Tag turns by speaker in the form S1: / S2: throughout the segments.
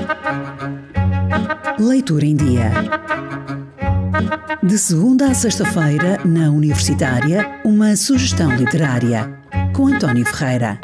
S1: Leitura em Dia. De segunda a sexta-feira, na Universitária, uma sugestão literária, com António Ferreira.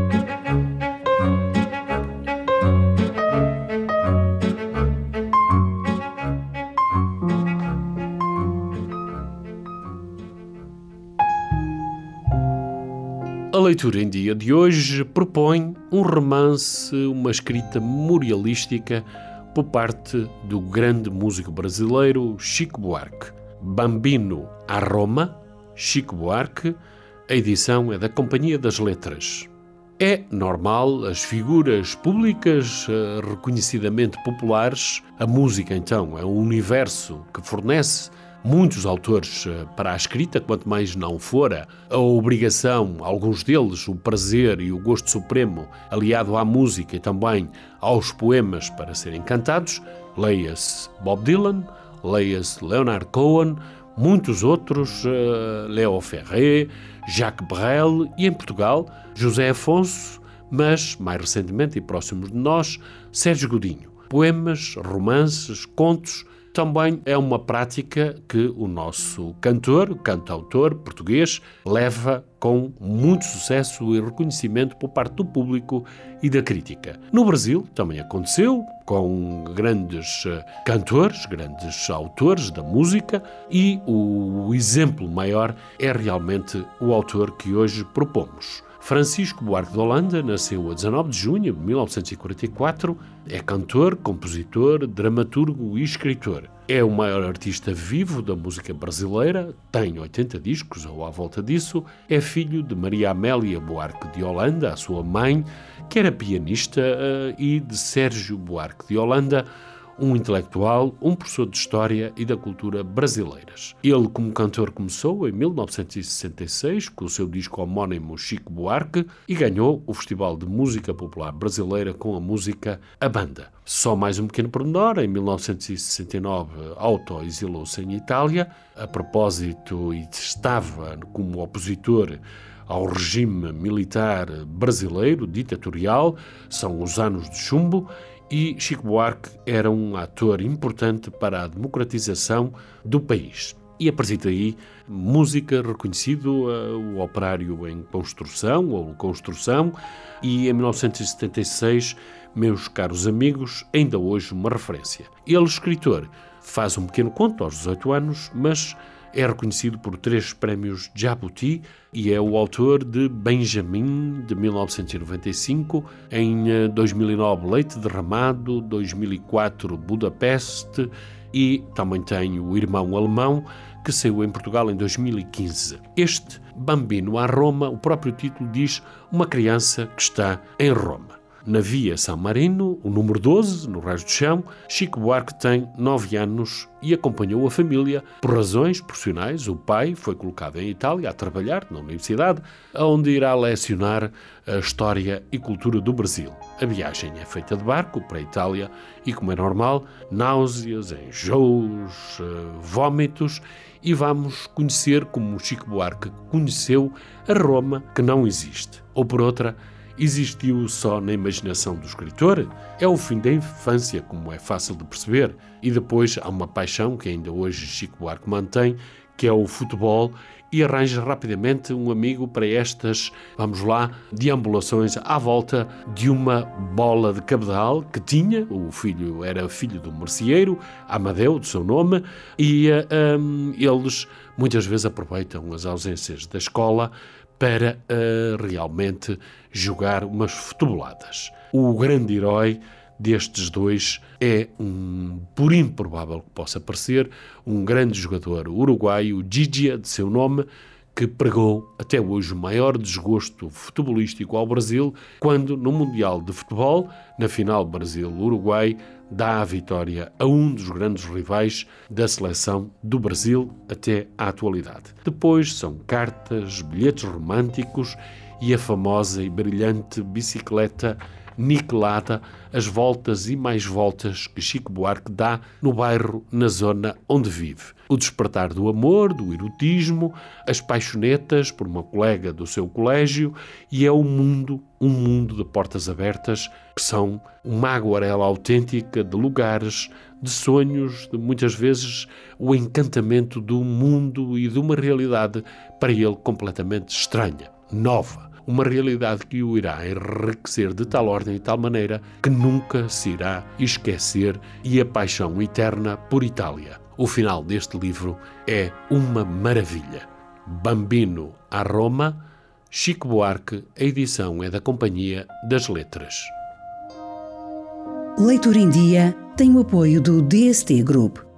S2: A leitura em dia de hoje propõe um romance, uma escrita memorialística por parte do grande músico brasileiro Chico Buarque. Bambino a Roma, Chico Buarque, a edição é da Companhia das Letras. É normal as figuras públicas reconhecidamente populares, a música então é um universo que fornece muitos autores para a escrita, quanto mais não fora a obrigação, alguns deles, o prazer e o gosto supremo, aliado à música e também aos poemas para serem cantados. Leia-se Bob Dylan, leia-se Leonard Cohen, muitos outros, Léo Ferré, Jacques Brel e, em Portugal, José Afonso, mas, mais recentemente e próximos de nós, Sérgio Godinho. Poemas, romances, contos. Também é uma prática que o nosso cantautor português, leva com muito sucesso e reconhecimento por parte do público e da crítica. No Brasil também aconteceu, com grandes cantores, grandes autores da música, e o exemplo maior é realmente o autor que hoje propomos. Francisco Buarque de Holanda nasceu a 19 de junho de 1944, é cantor, compositor, dramaturgo e escritor. É o maior artista vivo da música brasileira, tem 80 discos ou à volta disso, é filho de Maria Amélia Buarque de Holanda, a sua mãe, que era pianista, e de Sérgio Buarque de Holanda, um intelectual, um professor de História e da Cultura brasileiras. Ele, como cantor, começou em 1966 com o seu disco homónimo Chico Buarque e ganhou o Festival de Música Popular Brasileira com a música A Banda. Só mais um pequeno pormenor, em 1969 auto-exilou-se em Itália, a propósito, e estava como opositor ao regime militar brasileiro, ditatorial, são os anos de chumbo, e Chico Buarque era um ator importante para a democratização do país. E a partir daí, música, reconhecido o operário em construção ou construção, e em 1976, meus caros amigos, ainda hoje uma referência. Ele, escritor, faz um pequeno conto aos 18 anos, mas é reconhecido por 3 prémios Jabuti e é o autor de Benjamin, de 1995, em 2009 Leite Derramado, 2004 Budapeste, e também tem o Irmão Alemão, que saiu em Portugal em 2015. Este Bambino a Roma, o próprio título diz uma criança que está em Roma. Na Via San Marino, o número 12, no Rais do Chão, Chico Buarque tem 9 anos e acompanhou a família por razões profissionais. O pai foi colocado em Itália a trabalhar na universidade, onde irá lecionar a história e cultura do Brasil. A viagem é feita de barco para a Itália e, como é normal, náuseas, enjoos, vômitos, e vamos conhecer como Chico Buarque conheceu a Roma que não existe. Ou por outra, existiu só na imaginação do escritor? É o fim da infância, como é fácil de perceber. E depois há uma paixão que ainda hoje Chico Buarque mantém, que é o futebol, e arranja rapidamente um amigo para estas, vamos lá, deambulações à volta de uma bola de cabedal que tinha. O filho era filho do merceeiro, Amadeu, de seu nome, e eles muitas vezes aproveitam as ausências da escola para realmente jogar umas futeboladas. O grande herói destes dois é por improvável que possa parecer, um grande jogador uruguaio, Gigia, de seu nome, que pregou até hoje o maior desgosto futebolístico ao Brasil, quando no Mundial de Futebol, na final Brasil-Uruguai, dá a vitória a um dos grandes rivais da seleção do Brasil até à atualidade. Depois são cartas, bilhetes românticos e a famosa e brilhante bicicleta niquelada as voltas e mais voltas que Chico Buarque dá no bairro, na zona onde vive. O despertar do amor, do erotismo, as paixonetas por uma colega do seu colégio, e é um mundo de portas abertas, que são uma aguarela autêntica de lugares, de sonhos, de muitas vezes o encantamento do mundo e de uma realidade para ele completamente estranha, nova. Uma realidade que o irá enriquecer de tal ordem e tal maneira que nunca se irá esquecer, e a paixão eterna por Itália. O final deste livro é uma maravilha. Bambino a Roma, Chico Buarque, a edição é da Companhia das Letras.
S1: Leitura em Dia tem o apoio do DST Group.